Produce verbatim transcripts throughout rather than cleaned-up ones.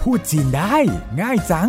พูดจีนได้ง่ายจัง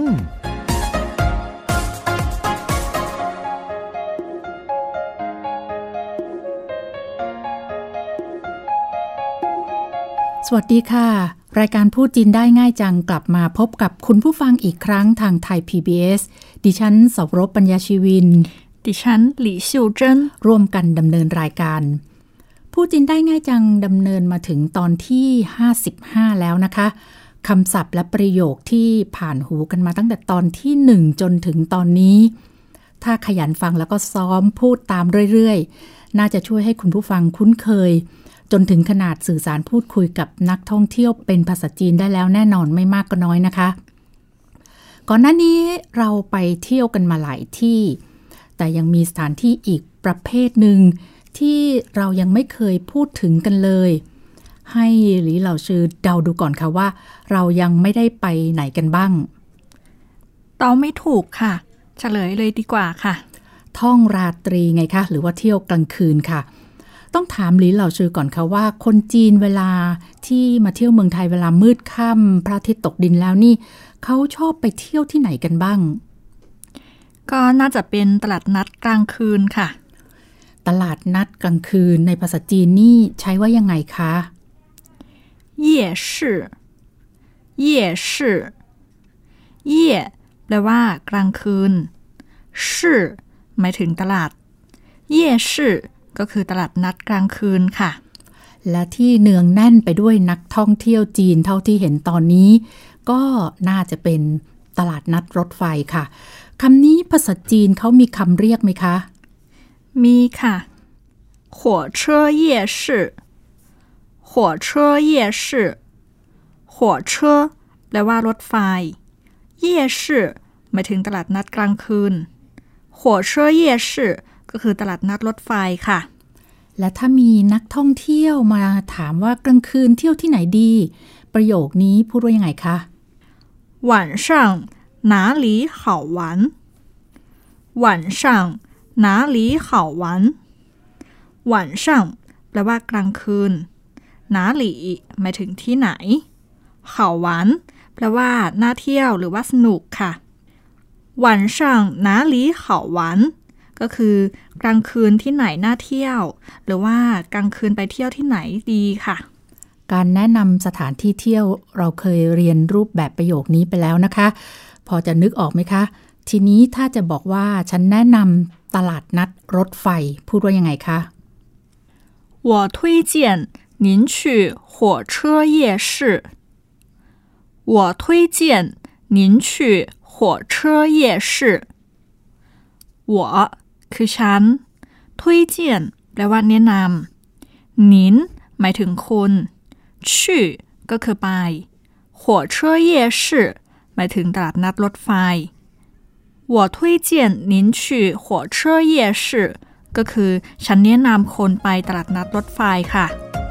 สวัสดีค่ะรายการพูดจีนได้ง่ายจังกลับมาพบกับคุณผู้ฟังอีกครั้งทางไทย พี บี เอส ดิฉันสวรบปัญญาชีวินดิฉันหลี่ซิวเจิ้นร่วมกันดำเนินรายการพูดจีนได้ง่ายจังดำเนินมาถึงตอนที่ห้าสิบห้าแล้วนะคะคำศัพท์และประโยคที่ผ่านหูกันมาตั้งแต่ตอนที่หนึ่งจนถึงตอนนี้ถ้าขยันฟังแล้วก็ซ้อมพูดตามเรื่อยๆน่าจะช่วยให้คุณผู้ฟังคุ้นเคยจนถึงขนาดสื่อสารพูดคุยกับนักท่องเที่ยวเป็นภาษาจีนได้แล้วแน่นอนไม่มากก็น้อยนะคะก่อนหน้านี้เราไปเที่ยวกันมาหลายที่แต่ยังมีสถานที่อีกประเภทหนึ่งที่เรายังไม่เคยพูดถึงกันเลยให้หลีเหล่าชื่อเดาดูก่อนค่ะว่าเรายังไม่ได้ไปไหนกันบ้างเดาไม่ถูกค่ะเฉลยเลยดีกว่าค่ะท่องราตรีไงคะหรือว่าเที่ยวกลางคืนค่ะต้องถามหลีเหล่าชื่อก่อนค่ะว่าคนจีนเวลาที่มาเที่ยวเมืองไทยเวลามืดค่ำพระอาทิตย์ตกดินแล้วนี่เขาชอบไปเที่ยวที่ไหนกันบ้างก็น่าจะเป็นตลาดนัดกลางคืนค่ะตลาดนัดกลางคืนในภาษาจีนนี่ใช้ว่ายังไงคะ夜市夜市เย่แปลว่ากลางคืนชื่อหมายถึงตลาดเย่ชื่อก็คือตลาดนัดกลางคืนค่ะและที่เนืองแน่นไปด้วยนักท่องเที่ยวจีนเท่าที่เห็นตอนนี้ก็น่าจะเป็นตลาดนัดรถไฟค่ะคำนี้ภาษาจีนเขามีคำเรียกไหมคะมีค่ะ火车夜市火车夜市火车แปลว่ารถไฟ夜市หมายถึงตลาดนัดกลางคืน火车夜市ก็คือตลาดนัดรถไฟค่ะและถ้ามีนักท่องเที่ยวมาถามว่ากลางคืนเที่ยวที่ไหนดีประโยคนี้พูดว่ายังไงคะ晚上哪里好玩晚上哪里好玩晚上แปลว่ากลางคืน哪里หมายถึงที่ไหน好玩แปลว่าน่าเที่ยวหรือว่าสนุกค่ะ晚上哪里好玩ก็คือกลางคืนที่ไหนน่าเที่ยวหรือว่ากลางคืนไปเที่ยวที่ไหนดีค่ะการแนะนำสถานที่เที่ยวเราเคยเรียนรูปแบบประโยคนี้ไปแล้วนะคะพอจะนึกออกไหมคะทีนี้ถ้าจะบอกว่าฉันแนะนำตลาดนัดรถไฟพูดว่ายังไงคะ我推荐您去火车夜市我推荐您去火车夜市我คือฉัน推荐แปลว่าแนะนำ您หมายถึงคุณชื่อก็คือไป火车夜市หมายถึงตลาดนัดรถไฟ我推荐您去火车夜市ก็คือฉันแนะนำคนไปตลาดนัดรถไฟค่ะ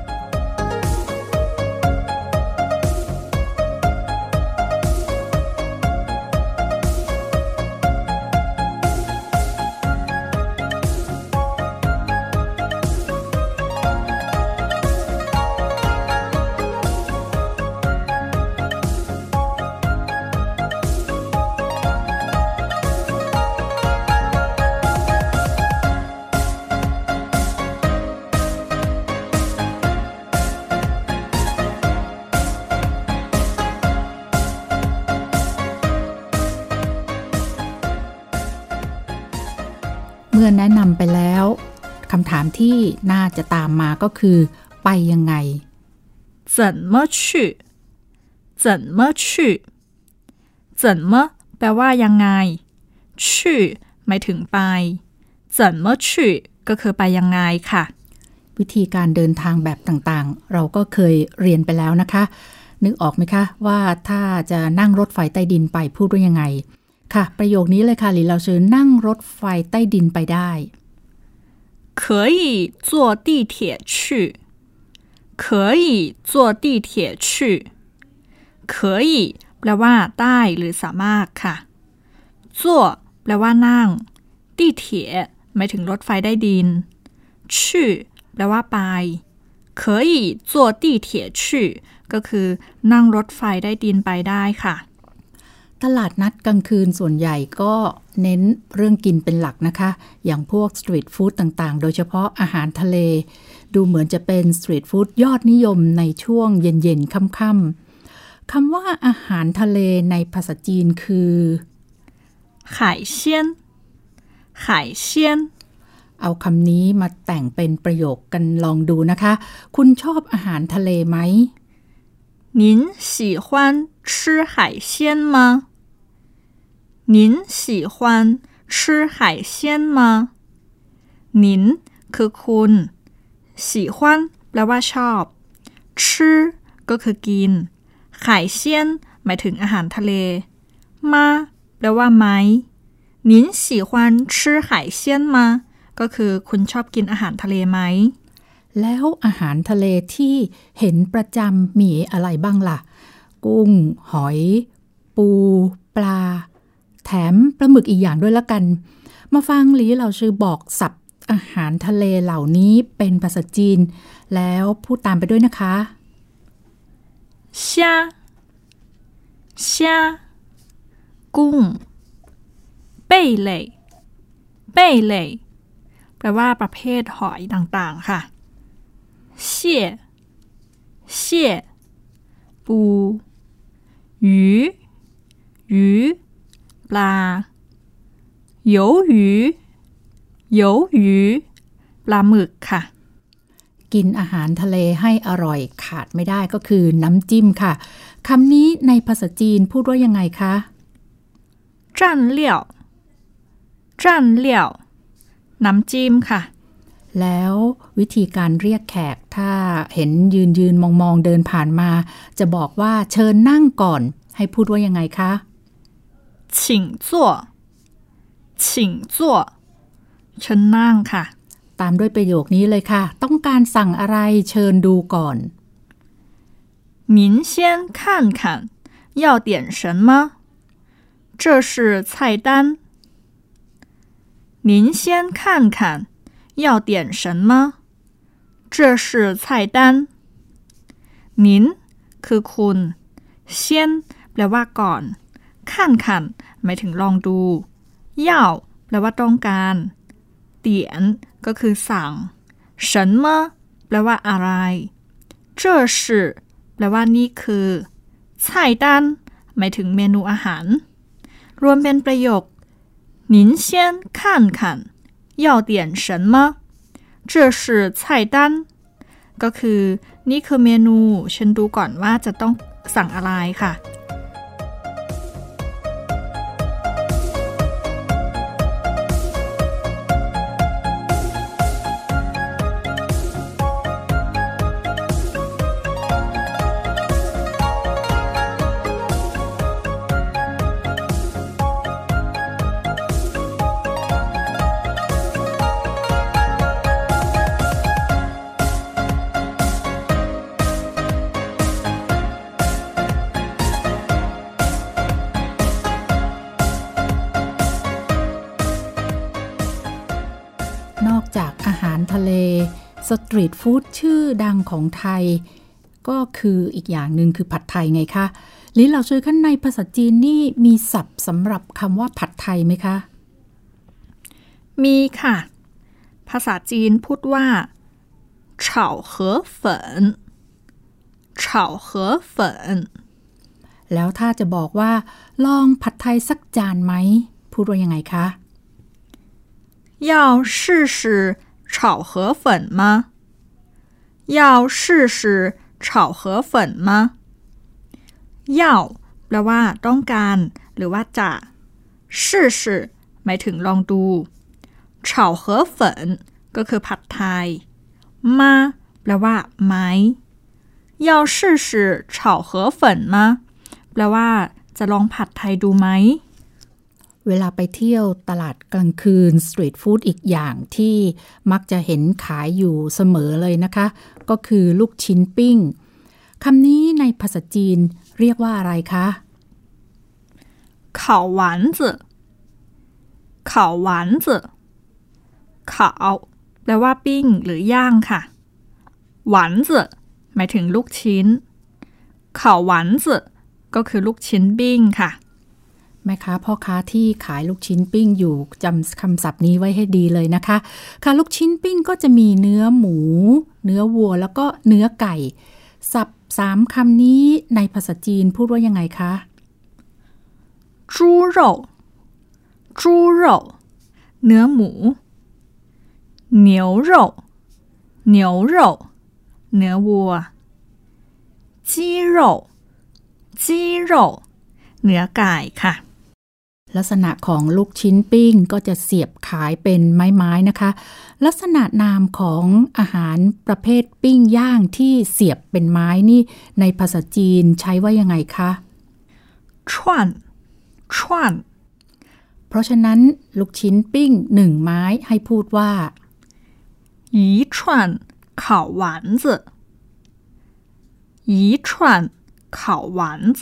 เมื่อแนะนำไปแล้วคำถามที่น่าจะตามมาก็คือไปยังไง怎么去怎么去怎么แปลว่ายังไง去หมายถึงไป怎么去ก็คือไปยังไงค่ะวิธีการเดินทางแบบต่างๆเราก็เคยเรียนไปแล้วนะคะนึกออกไหมคะว่าถ้าจะนั่งรถไฟใต้ดินไปพูดว่ายังไงค่ะประโยคนี้เลยค่ะหลีเราชื่อนั่งรถไฟใต้ดินไปได้可以坐地铁去可以坐地铁去可以แปลว่าได้หรือสามารถค่ะ坐แปลว่านั่ง地铁หมายถึงรถไฟใต้ดิน去แปลว่าไป可以坐地铁去ก็คือนั่งรถไฟได้ดินไปได้ค่ะตลาดนัดกลางคืนส่วนใหญ่ก็เน้นเรื่องกินเป็นหลักนะคะอย่างพวกสตรีทฟู้ดต่างๆโดยเฉพาะอาหารทะเลดูเหมือนจะเป็นสตรีทฟู้ดยอดนิยมในช่วงเย็นๆค่ำๆคำว่าอาหารทะเลในภาษาจีนคือ海鲜海鲜เอาคำนี้มาแต่งเป็นประโยคกันลองดูนะคะคุณชอบอาหารทะเลไหม您喜欢吃海鲜吗您喜欢吃海鲜吗您คือคุณ喜欢แปลว่าชอบ吃ก็คือกิน海鲜หมายถึงอาหารทะเลมาแปลว่าไหม您喜欢吃海鲜吗ก็คือคุณชอบกินอาหารทะเลไหมแล้วอาหารทะเลที่เห็นประจำมีอะไรบ้างล่ะกุ้งหอยปูปลาแถมปลาหมึกอีกอย่างด้วยละกันมาฟังหลีเราชื่อบอกศัพท์อาหารทะเลเหล่านี้เป็นภาษาจีนแล้วพูดตามไปด้วยนะคะ虾虾กุ้ง贝类贝类แปลว่าประเภทหอยต่างๆค่ะ蟹蟹ปู鱼鱼ปลา鱿鱼鱿鱼ปลาหมึกค่ะกินอาหารทะเลให้อร่อยขาดไม่ได้ก็คือน้ำจิ้มค่ะคำนี้ในภาษาจีนพูดว่ายังไงคะ蘸料蘸料น้ำจิ้มค่ะแล้ววิธีการเรียกแขกถ้าเห็นยืนยืนมองมองเดินผ่านมาจะบอกว่าเชิญนั่งก่อนให้พูดว่ายังไงคะ请坐请坐เชิญนั่งค่ะตามด้วยประโยคนี้เลยค่ะต้องการสั่งอะไรเชิญดูก่อน您先看看要点什么这是菜单您先看看要点什么这是菜单您คือคุณ先แปลว่าก่อน看看หมายถึงลองดู要แปลว่าต้องการ点ก็คือสั่ง什么แปลว่าอะไร这是แปลว่านี่คือ菜单หมายถึงเมนูอาหารรวมเป็นประโยค您先看看要点什么这是菜单ก็คือนี่คือเมนูฉันดูก่อนว่าจะต้องสั่งอะไรค่ะนอกจากอาหารทะเลสตรีทฟู้ดชื่อดังของไทยก็คืออีกอย่างหนึ่งคือผัดไทยไงคะลิ้นเราช่วยขั้นในภาษาจีนนี่มีศัพท์สำหรับคำว่าผัดไทยไหมคะมีค่ะภาษาจีนพูดว่า炒河粉炒河粉แล้วถ้าจะบอกว่าลองผัดไทยสักจานไหมพูดว่ายังไงคะ要试试炒河粉吗要试试炒河粉吗要แปลว่าต้องการหรือว่าจะ试试หมายถึงลองดู炒河粉ก็คือผัดไทยมาแปลว่าไหม要试试炒河粉吗แปลว่าจะลองผัดไทยดูไหมเวลาไปเที่ยวตลาดกลางคืนสตรีทฟู้ดอีกอย่างที่มักจะเห็นขายอยู่เสมอเลยนะคะก็คือลูกชิ้นปิ้งคำนี้ในภาษาจีนเรียกว่าอะไรคะ烤丸子烤丸子烤แปลว่าปิ้งหรือย่างค่ะหวาน子หมายถึงลูกชิ้น烤丸子ก็คือลูกชิ้นปิ้งค่ะแม่ค้าพ่อค้าที่ขายลูกชิ้นปิ้งอยู่จำคำศัพท์นี้ไว้ให้ดีเลยนะคะค่ะลูกชิ้นปิ้งก็จะมีเนื้อหมูเนื้อวัวแล้วก็เนื้อไก่ศัพท์สามคำนี้ในภาษาจีนพูดว่ายังไงคะ猪肉猪肉เนื้อหมู牛肉牛肉เนื้อวัว鸡肉鸡肉เนื้อไก่ค่ะลักษณะของลูกชิ้นปิ้งก็จะเสียบขายเป็นไม้ๆนะคะลักษณะนามของอาหารประเภทปิ้งย่างที่เสียบเป็นไม้นี่ในภาษาจีนใช้ว่ายังไงคะ串串เพราะฉะนั้นลูกชิ้นปิ้งหนึ่งไม้ให้พูดว่า一串烤丸子一串烤丸子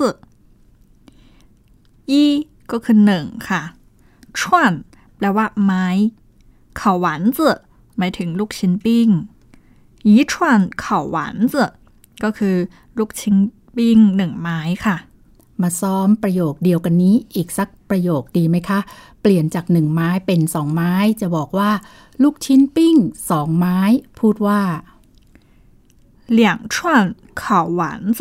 อีก็คือหนึ่งค่ะช่วนแปลว่าไม้烤丸子หมายถึงลูกชิ้นปิ้ง一串烤丸子ก็คือลูกชิ้นปิ้งหนึ่งไม้ค่ะมาซ้อมประโยคเดียวกันนี้อีกสักประโยคดีไหมคะเปลี่ยนจากหนึ่งไม้เป็นสองไม้จะบอกว่าลูกชิ้นปิ้งสองไม้พูดว่า两串烤丸子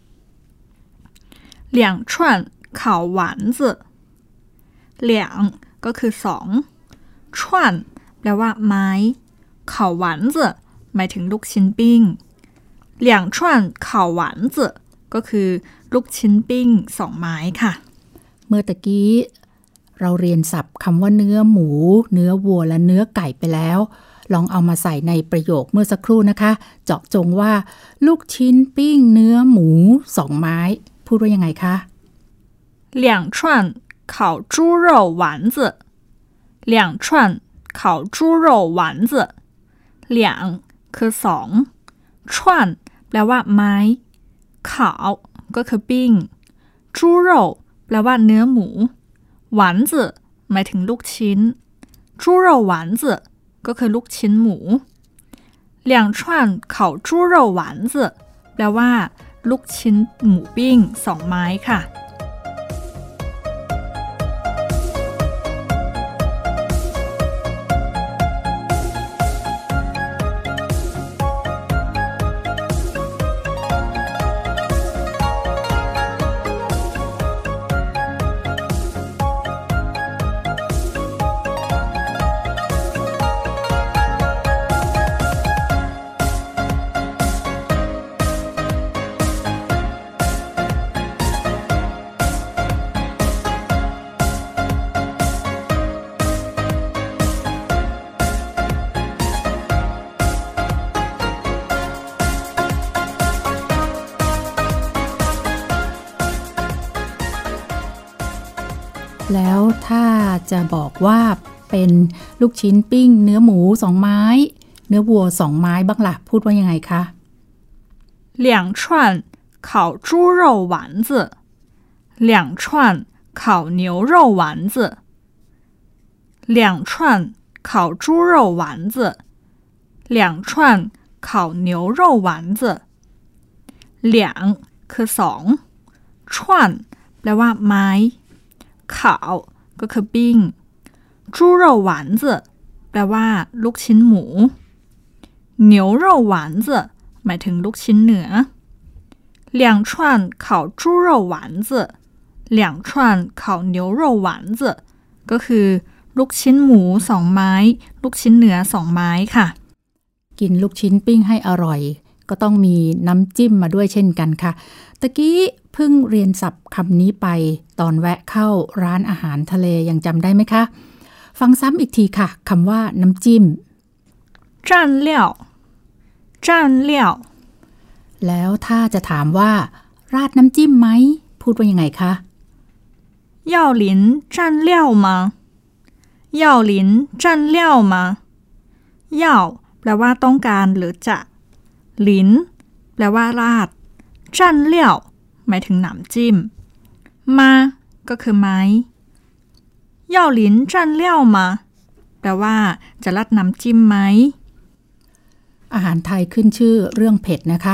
两串烤丸子เหลียงก็คือสองช่วนแปลว่าไม้烤丸子หมายถึงลูกชิ้นปิ้งเหลียงช่วน烤丸子ก็คือลูกชิ้นปิ้งสองไม้ค่ะเมื่อตะกี้เราเรียนศัพท์คำว่าเนื้อหมูเนื้อวัวและเนื้อไก่ไปแล้วลองเอามาใส่ในประโยคเมื่อสักครู่นะคะเจาะจงว่าลูกชิ้นปิ้งเนื้อหมูสองไม้พูดว่ายังไงคะ两串烤猪肉丸子两串烤猪肉丸子เหลียงคือสองช่วนแปลว่าไม้ขาวก็คือปิ้ง猪肉แปลว่าเนื้อหมูหวานจื่อหมายถึงลูกชิ้น猪肉丸子ก็คือลูกชิ้นหมู两串烤猪肉丸子แปลว่าลูกชิ้นหมูปิ้งสองไม้ค่ะแล้วถ้าจะบอกว่าเป็นลูกชิ้นปิ้งเนื้อหมูสองไม้เนื้อวัวสองไม้บ้างล่ะพูดว่ายังไงคะ两串烤猪肉丸子两串烤牛肉丸子两串烤猪肉丸子两串烤牛肉丸子เหลียงคือสองช่วนแปลว่าไม้ขาวก็คือปิ้ง猪肉丸子แปลว่าลูกชิ้นหมู牛肉丸子หมายถึงลูกชิ้นเนื้อ两串烤猪肉丸子两串烤牛肉丸子ก็คือลูกชิ้นหมูสองไม้ลูกชิ้นเนื้อสองไม้ค่ะกินลูกชิ้นปิ้งให้อร่อยก็ต้องมีน้ำจิ้มมาด้วยเช่นกันค่ะตะกี้เพิ่งเรียนศัพท์คำนี้ไปตอนแวะเข้าร้านอาหารทะเลยังจำได้ไหมคะฟังซ้ำอีกทีค่ะคำว่าน้ำจิ้ม蘸料蘸料แล้วถ้าจะถามว่าราดน้ำจิ้มไหมพูดว่ายังไงคะ要淋蘸料吗要淋蘸料吗要แปลว่าต้องการหรือจะลิ้นแปลว่าราดจั่นเลี่ยวหมายถึงน้ำจิ้มมาก็คือไม้要淋蘸料吗แปลว่าจะราดน้ำจิ้มไหมอาหารไทยขึ้นชื่อเรื่องเผ็ดนะคะ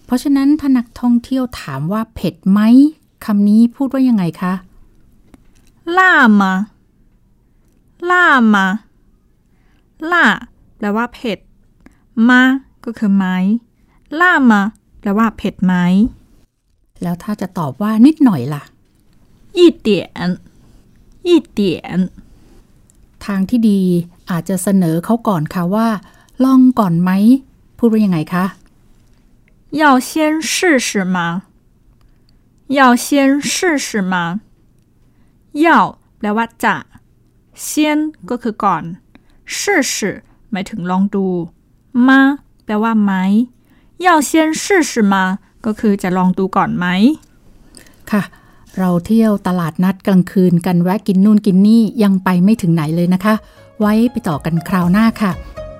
เพราะฉะนั้นถ้านักท่องเที่ยวถามว่าเผ็ดไหมคำนี้พูดว่ายังไงคะล่ามาล่ามาล่าแปลว่าเผ็ดมาก็คือไหมล่ามาแปลว่าเผ็ดไหมแล้วถ้าจะตอบว่านิดหน่อยล่ะ一点一点ทางที่ดีอาจจะเสนอเขาก่อนค่ะว่าลองก่อนไหมพูดว่ายังไงคะ要先试试吗要先试试吗要แปลว่าจะเซียนก็คือก่อน试试หมายถึงลองดูมาแปลว่าไหม要先试试吗ก็คือจะลองดูก่อนไหมค่ะเราเที่ยวตลาดนัดกลางคืนกันแวะกินนู่นกินนี่ยังไปไม่ถึงไหนเลยนะคะไว้ไปต่อกันคราวหน้าค่ะ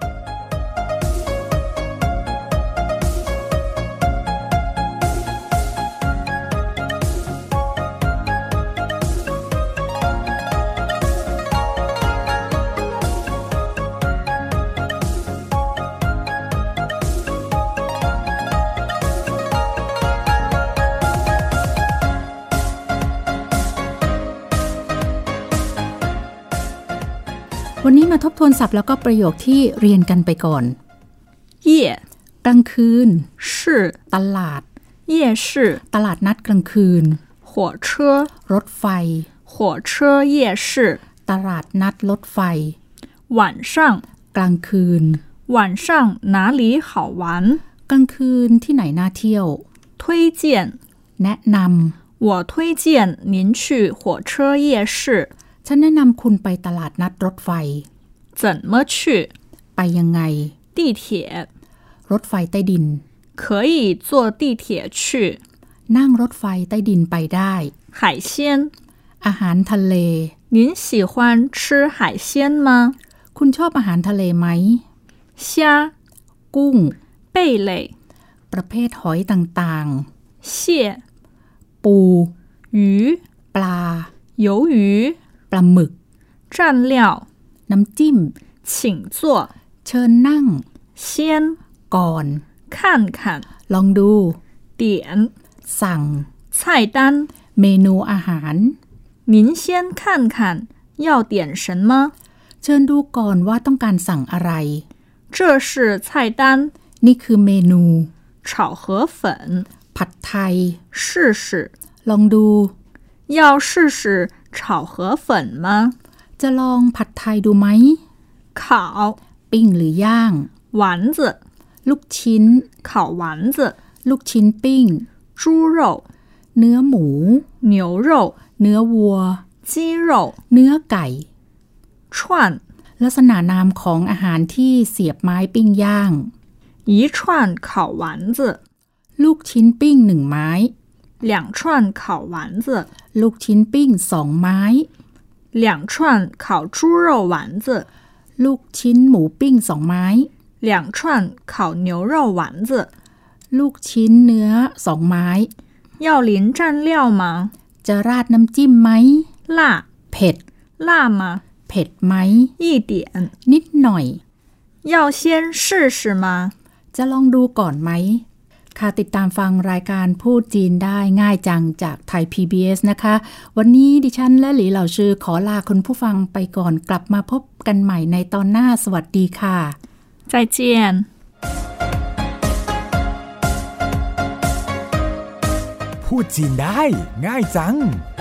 วันนี้มาทบทวนศัพท์แล้วก็ประโยคที่เรียนกันไปก่อนเย่กลางคืน是ตลาด夜市ตลาดนัดกลางคืน火车รถไฟ火车夜市ตลาดนัดรถไฟ晚上กลางคืน晚上哪里好玩กลางคืนที่ไหนน่าเที่ยว推荐แนะนำ我推荐您去火车夜市ฉันแนะนำคุณไปตลาดนัดรถไฟ怎么去ไปยังไง地铁รถไฟใต้ดิน可以坐地铁去นั่งรถไฟใต้ดินไปได้海鲜อาหารทะเล您喜欢吃海鲜吗คุณชอบอาหารทะเลไหม虾กุ้ง贝类ประเภทหอยต่างๆ蟹ปู鱼ปลา鱿鱼ปลาหมึก蘸料น้ำจิ้ม请坐เชิญนั่ง先ก่อน看看ลองดู点สั่ง菜单เมนูอาหาร您先看看要点什么เชิญดูก่อนว่าต้องการสั่งอะไร这是菜单นี่คือเมนู炒河粉ผัดไทย试试ลองดู要试试炒河粉吗จะลองผัดไทยดูไหม烤ปิ้งหรือย่าง丸子ลูกชิ้น烤丸子ลูกชิ้นปิ้ง猪肉เนื้อหมู牛肉เนื้อวัว鸡肉เนื้อไก่串ลักษณะนามของอาหารที่เสียบไม้ปิ้งย่าง一串烤丸子ลูกชิ้นปิ้งหนึ่งไม้两串烤丸子ลูกชิ้นปิ้งสองไม้两串烤猪肉丸子ลูกชิ้นหมูปิ้งสองไม้两串烤牛肉丸子ลูกชิ้นเนื้อสองไม้要淋蘸料吗จะราดน้ำจิ้มไหม辣เผ็ด辣吗เผ็ดไหม一点นิดหน่อย要先试试吗จะลองดูก่อนไหมค่ะติดตามฟังรายการพูดจีนได้ง่ายจังจากไทย พี บี เอส นะคะวันนี้ดิฉันและหลีเหล่าชื่อขอลาคุณผู้ฟังไปก่อนกลับมาพบกันใหม่ในตอนหน้าสวัสดีค่ะ再见พูดจีนได้ง่ายจัง